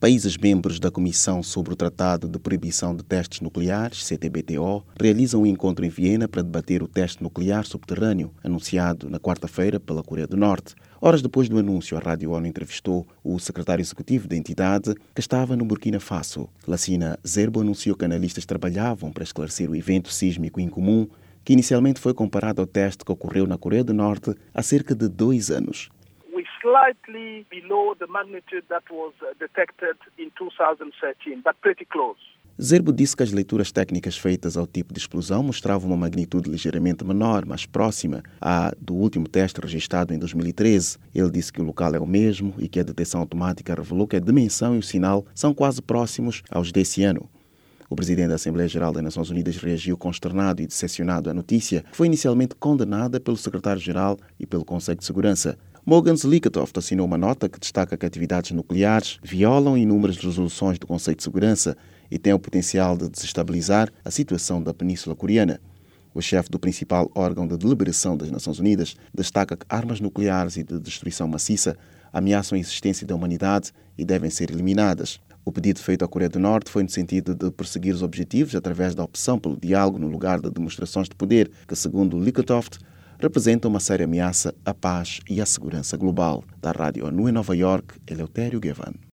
Países membros da Comissão sobre o Tratado de Proibição de Testes Nucleares, CTBTO, realizam um encontro em Viena para debater o teste nuclear subterrâneo, anunciado na quarta-feira pela Coreia do Norte. Horas depois do anúncio, a Rádio ONU entrevistou o secretário executivo da entidade, que estava no Burkina Faso. Lassina Zerbo anunciou que analistas trabalhavam para esclarecer o evento sísmico incomum, que inicialmente foi comparado ao teste que ocorreu na Coreia do Norte há cerca de 2 anos. Slightly below the magnitude that was detected in 2013, but pretty close. Zerbo disse que as leituras técnicas feitas ao tipo de explosão mostravam uma magnitude ligeiramente menor, mas próxima à do último teste registrado em 2013. Ele disse que o local é o mesmo e que a detecção automática revelou que a dimensão e o sinal são quase próximos aos desse ano. O presidente da Assembleia Geral das Nações Unidas reagiu consternado e decepcionado à notícia, que foi inicialmente condenada pelo secretário-geral e pelo Conselho de Segurança. Mogens Lykketoft assinou uma nota que destaca que atividades nucleares violam inúmeras resoluções do Conselho de Segurança e têm o potencial de desestabilizar a situação da Península Coreana. O chefe do principal órgão de deliberação das Nações Unidas destaca que armas nucleares e de destruição maciça ameaçam a existência da humanidade e devem ser eliminadas. O pedido feito à Coreia do Norte foi no sentido de perseguir os objetivos através da opção pelo diálogo no lugar de demonstrações de poder, que, segundo Lykketoft, representa uma séria ameaça à paz e à segurança global. Da Rádio ONU em Nova York, Eleutério Gavan.